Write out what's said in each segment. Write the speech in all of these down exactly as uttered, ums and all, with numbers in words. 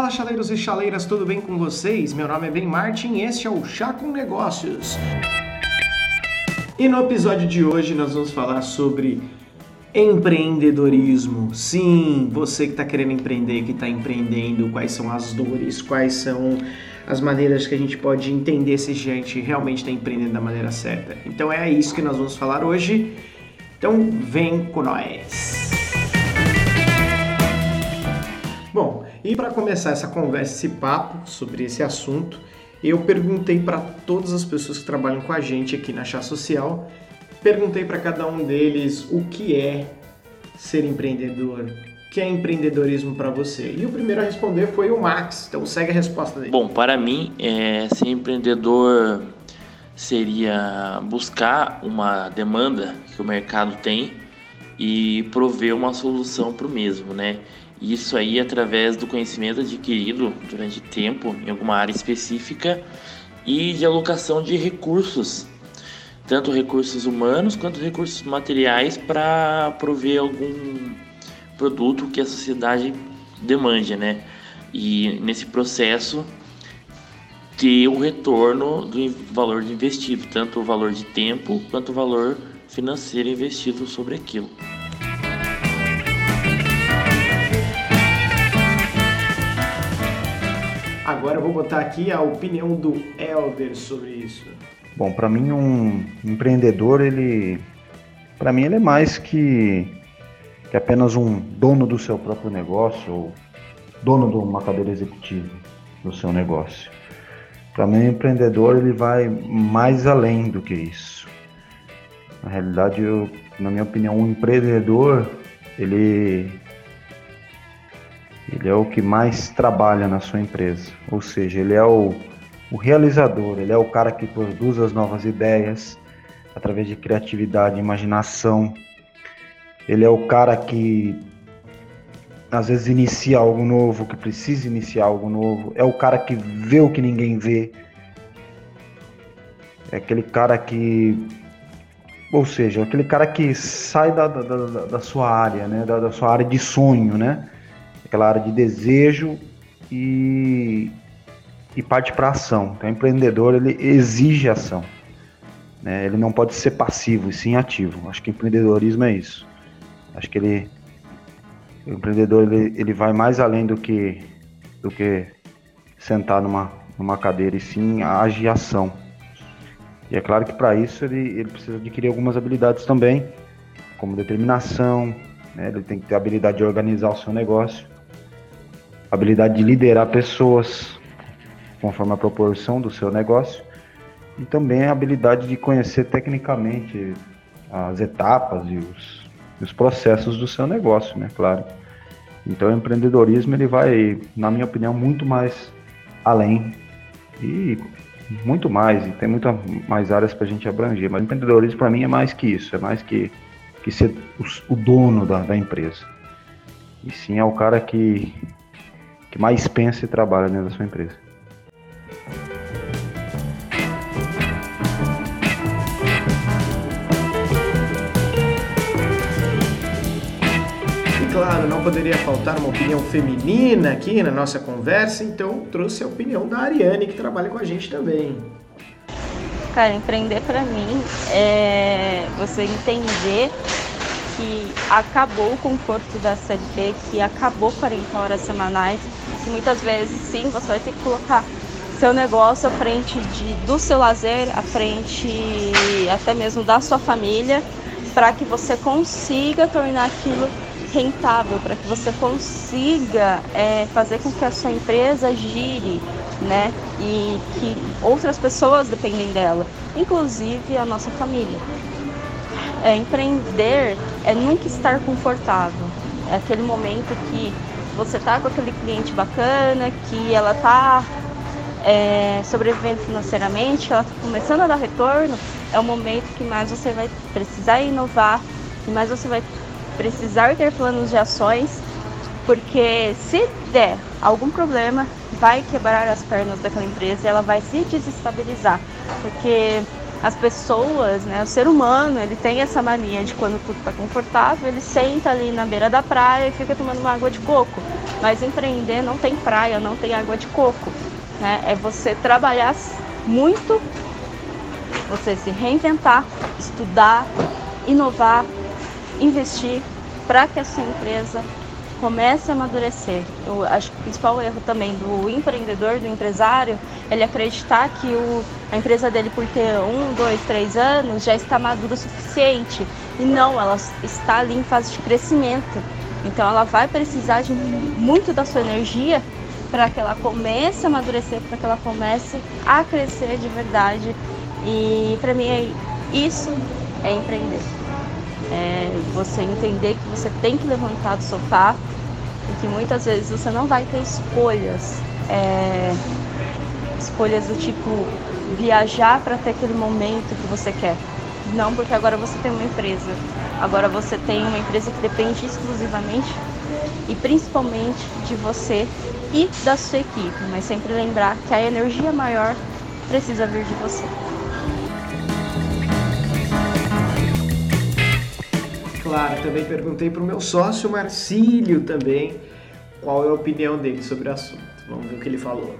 Fala, chaleiros e chaleiras, tudo bem com vocês? Meu nome é Ben Martin e este é o Chá com Negócios. E no episódio de hoje nós vamos falar sobre empreendedorismo. Sim, você que está querendo empreender, que está empreendendo, quais são as dores, quais são as maneiras que a gente pode entender se a gente realmente está empreendendo da maneira certa. Então é isso que nós vamos falar hoje. Então vem com nós! Bom, e para começar essa conversa, esse papo sobre esse assunto, eu perguntei para todas as pessoas que trabalham com a gente aqui na Chá Social, perguntei para cada um deles o que é ser empreendedor, o que é empreendedorismo para você. E o primeiro a responder foi o Max, então segue a resposta dele. Bom, para mim, é, ser empreendedor seria buscar uma demanda que o mercado tem e prover uma solução para o mesmo, né? Isso aí através do conhecimento adquirido durante tempo em alguma área específica e de alocação de recursos, tanto recursos humanos quanto recursos materiais para prover algum produto que a sociedade demande, né? E nesse processo ter o retorno do valor investido, tanto o valor de tempo quanto o valor financeiro investido sobre aquilo. Agora eu vou botar aqui a opinião do Elder sobre isso. Bom, para mim um empreendedor, ele, para mim ele é mais que, que apenas um dono do seu próprio negócio ou dono de uma cadeira executiva do seu negócio. Para mim, o empreendedor ele vai mais além do que isso. Na realidade, eu, na minha opinião, um empreendedor ele Ele é o que mais trabalha na sua empresa, ou seja, ele é o, o realizador, ele é o cara que produz as novas ideias através de criatividade, imaginação. Ele é o cara que às vezes inicia algo novo, que precisa iniciar algo novo. É o cara que vê o que ninguém vê. É aquele cara que, ou seja, aquele cara que sai da, da, da, da sua área, né? da, da sua área de sonho, né? Aquela área de desejo e, e parte para a ação. Então, o empreendedor ele exige ação, né? Ele não pode ser passivo e sim ativo. Acho que empreendedorismo é isso. Acho que ele, o empreendedor ele, ele vai mais além do que, do que sentar numa, numa cadeira e sim age ação. E é claro que para isso ele, ele precisa adquirir algumas habilidades também, como determinação, né? Ele tem que ter a habilidade de organizar o seu negócio, habilidade de liderar pessoas conforme a proporção do seu negócio e também a habilidade de conhecer tecnicamente as etapas e os, os processos do seu negócio, né? Claro. Então o empreendedorismo ele vai, na minha opinião, muito mais além e muito mais, e tem muitas mais áreas para a gente abranger, mas o empreendedorismo para mim é mais que isso, é mais que, que ser o, o dono da, da empresa, e sim é o cara que que mais pensa e trabalha dentro da sua empresa. E claro, não poderia faltar uma opinião feminina aqui na nossa conversa, então trouxe a opinião da Ariane, que trabalha com a gente também. Cara, empreender pra mim é você entender que acabou o conforto da C L T, que acabou quarenta horas semanais, que muitas vezes sim, você vai ter que colocar seu negócio à frente de, do seu lazer, à frente até mesmo da sua família, para que você consiga tornar aquilo rentável, para que você consiga é, fazer com que a sua empresa gire, né? E que outras pessoas dependem dela, inclusive a nossa família. É, empreender é nunca estar confortável. É aquele momento que você tá com aquele cliente bacana, que ela tá é, sobrevivendo financeiramente, ela tá começando a dar retorno, é o momento que mais você vai precisar inovar, que mais você vai precisar ter planos de ações, porque se der algum problema, vai quebrar as pernas daquela empresa e ela vai se desestabilizar, porque as pessoas, né, o ser humano, ele tem essa mania de quando tudo está confortável, ele senta ali na beira da praia e fica tomando uma água de coco. Mas empreender não tem praia, não tem água de coco, né? É você trabalhar muito, você se reinventar, estudar, inovar, investir para que a sua empresa comece a amadurecer. Eu acho que o principal erro também do empreendedor, do empresário, ele acreditar que o, a empresa dele, por ter um, dois, três anos, já está madura o suficiente. E não, ela está ali em fase de crescimento. Então ela vai precisar de muito da sua energia para que ela comece a amadurecer, para que ela comece a crescer de verdade. E para mim é isso é empreender. É você entender que você tem que levantar do sofá e que muitas vezes você não vai ter escolhas. É, escolhas do tipo viajar para ter aquele momento que você quer. Não, porque agora você tem uma empresa. Agora você tem uma empresa que depende exclusivamente e principalmente de você e da sua equipe. Mas sempre lembrar que a energia maior precisa vir de você. Claro, também perguntei para o meu sócio Marcílio também qual é a opinião dele sobre o assunto. Vamos ver o que ele falou.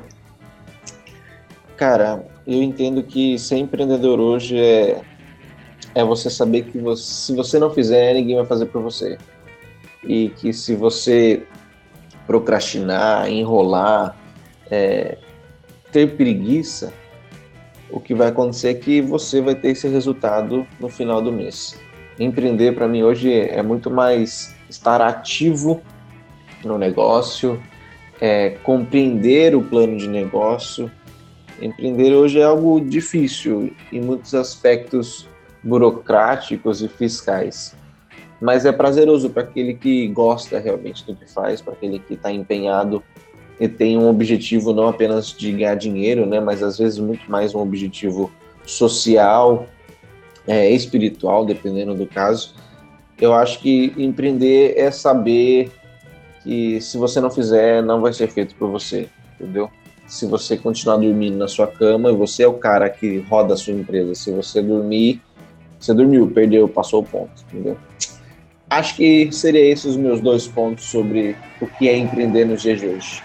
Cara, eu entendo que ser empreendedor hoje é, é você saber que você, se você não fizer, ninguém vai fazer por você. E que se você procrastinar, enrolar, é, ter preguiça, o que vai acontecer é que você vai ter esse resultado no final do mês. Empreender para mim hoje é muito mais estar ativo no negócio, é, compreender o plano de negócio. Empreender hoje é algo difícil em muitos aspectos burocráticos e fiscais, mas é prazeroso para aquele que gosta realmente do que faz, para aquele que está empenhado e tem um objetivo não apenas de ganhar dinheiro, né, mas às vezes muito mais um objetivo social, é, espiritual, dependendo do caso. Eu acho que empreender é saber que se você não fizer, não vai ser feito por você, entendeu? Se você continuar dormindo na sua cama, você é o cara que roda a sua empresa. Se você dormir, você dormiu, perdeu, passou o ponto, entendeu? Acho que seriam esses os meus dois pontos sobre o que é empreender nos dias de hoje.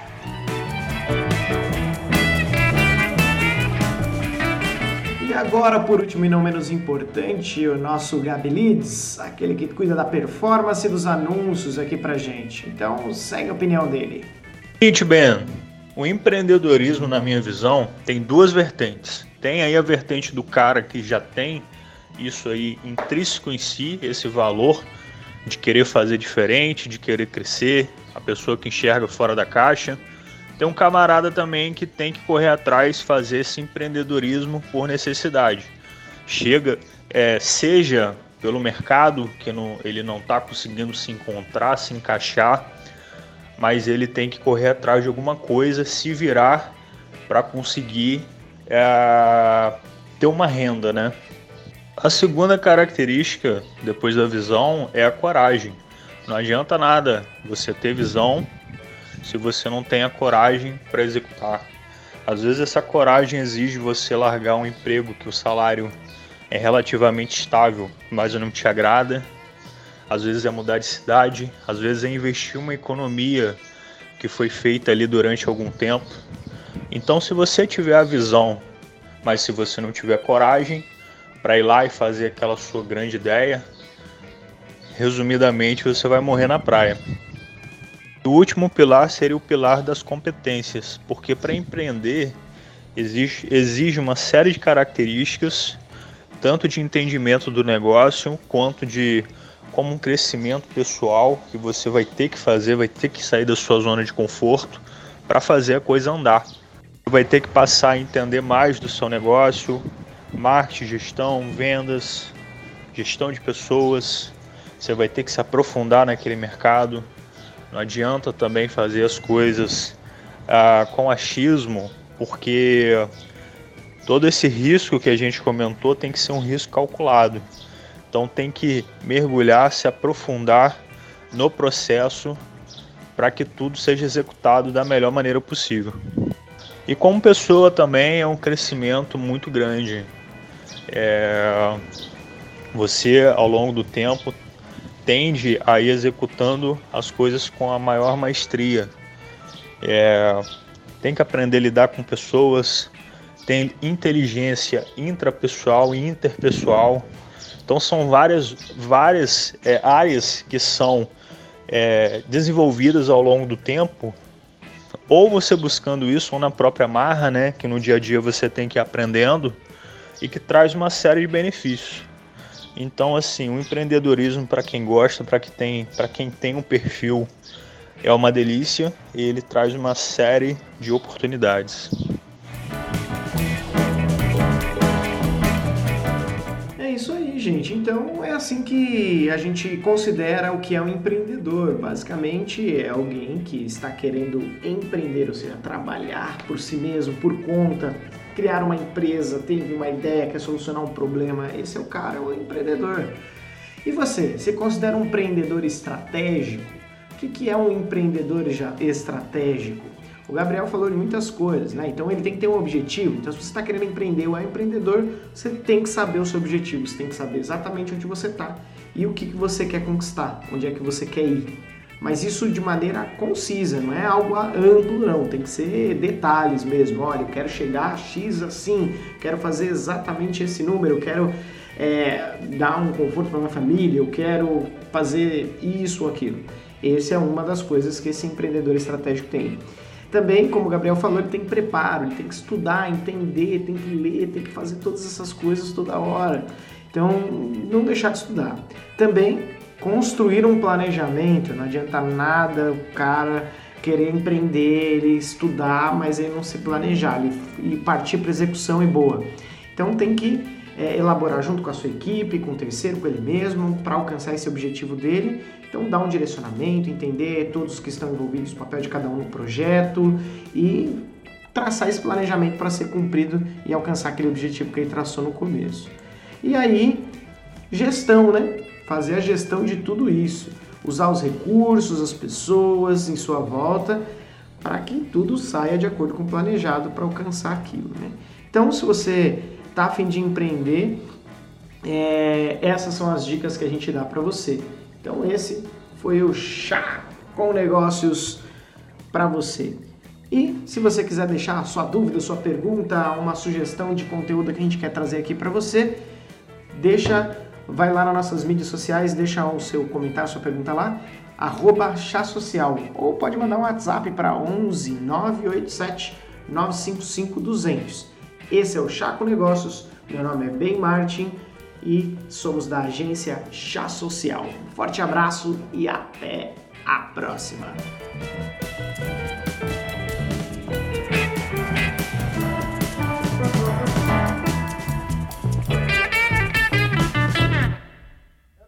E agora, por último e não menos importante, o nosso Gabi Leads, aquele que cuida da performance dos anúncios aqui pra gente. Então, segue a opinião dele. Seguinte, Ben, o empreendedorismo, na minha visão, tem duas vertentes. Tem aí a vertente do cara que já tem isso aí intrínseco em si, esse valor de querer fazer diferente, de querer crescer, a pessoa que enxerga fora da caixa. Tem um camarada também que tem que correr atrás, fazer esse empreendedorismo por necessidade. Chega, é, seja pelo mercado, que não, ele não está conseguindo se encontrar, se encaixar, mas ele tem que correr atrás de alguma coisa, se virar para conseguir é, ter uma renda, né? A segunda característica, depois da visão, é a coragem. Não adianta nada você ter visão se você não tem a coragem para executar. Às vezes essa coragem exige você largar um emprego que o salário é relativamente estável, mas não te agrada. Às vezes é mudar de cidade, às vezes é investir uma economia que foi feita ali durante algum tempo. Então, se você tiver a visão, mas se você não tiver coragem para ir lá e fazer aquela sua grande ideia, resumidamente, você vai morrer na praia. O último pilar seria o pilar das competências, porque para empreender exige, exige uma série de características, tanto de entendimento do negócio, quanto de como um crescimento pessoal que você vai ter que fazer, vai ter que sair da sua zona de conforto para fazer a coisa andar. Vai ter que passar a entender mais do seu negócio, marketing, gestão, vendas, gestão de pessoas. Você vai ter que se aprofundar naquele mercado. Não adianta também fazer as coisas ah, com achismo, porque todo esse risco que a gente comentou tem que ser um risco calculado. Então tem que mergulhar, se aprofundar no processo para que tudo seja executado da melhor maneira possível. E como pessoa também é um crescimento muito grande. É... Você, ao longo do tempo, tende a ir executando as coisas com a maior maestria. é, tem que aprender a lidar com pessoas, tem inteligência intrapessoal e interpessoal. Então são várias, várias é, áreas que são é, desenvolvidas ao longo do tempo, ou você buscando isso, ou na própria marra, né, que no dia a dia você tem que ir aprendendo, e que traz uma série de benefícios. Então, assim, o empreendedorismo, para quem gosta, para quem tem, para quem tem um perfil, é uma delícia, e ele traz uma série de oportunidades. É isso aí, gente. Então é assim que a gente considera o que é um empreendedor. Basicamente é alguém que está querendo empreender, ou seja, trabalhar por si mesmo, por conta, criar uma empresa, teve uma ideia, quer solucionar um problema. Esse é o cara, o empreendedor. E você, você considera um empreendedor estratégico? O que que é um empreendedor já estratégico? O Gabriel falou de muitas coisas, né? Então ele tem que ter um objetivo. Então se você está querendo empreender ou é empreendedor, você tem que saber o seu objetivo, você tem que saber exatamente onde você está e o que que você quer conquistar, onde é que você quer ir. Mas isso de maneira concisa, não é algo amplo não, tem que ser detalhes mesmo. Olha, eu quero chegar a X assim, quero fazer exatamente esse número, eu quero é, dar um conforto para minha família, eu quero fazer isso ou aquilo. Essa é uma das coisas que esse empreendedor estratégico tem. Também, como o Gabriel falou, ele tem preparo, ele tem que estudar, entender, tem que ler, tem que fazer todas essas coisas toda hora. Então, não deixar de estudar. Também, construir um planejamento. Não adianta nada o cara querer empreender, ele estudar, mas ele não se planejar, ele, e partir para execução e boa. Então, tem que é, elaborar junto com a sua equipe, com o terceiro, com ele mesmo, para alcançar esse objetivo dele. Então, dar um direcionamento, entender todos que estão envolvidos, o papel de cada um no projeto e traçar esse planejamento para ser cumprido e alcançar aquele objetivo que ele traçou no começo. E aí, gestão, né? Fazer a gestão de tudo isso. Usar os recursos, as pessoas em sua volta para que tudo saia de acordo com o planejado para alcançar aquilo, né? Então, se você está a fim de empreender, é, essas são as dicas que a gente dá para você. Então esse foi o Chá com Negócios para você. E se você quiser deixar sua dúvida, sua pergunta, uma sugestão de conteúdo que a gente quer trazer aqui para você, deixa, vai lá nas nossas mídias sociais, deixa o seu comentário, sua pergunta lá, arroba Chá Social, ou pode mandar um WhatsApp para onze nove oito sete nove cinco cinco dois zero zero. Esse é o Chá com Negócios, meu nome é Ben Martin e somos da agência Chá Social. Forte abraço e até a próxima!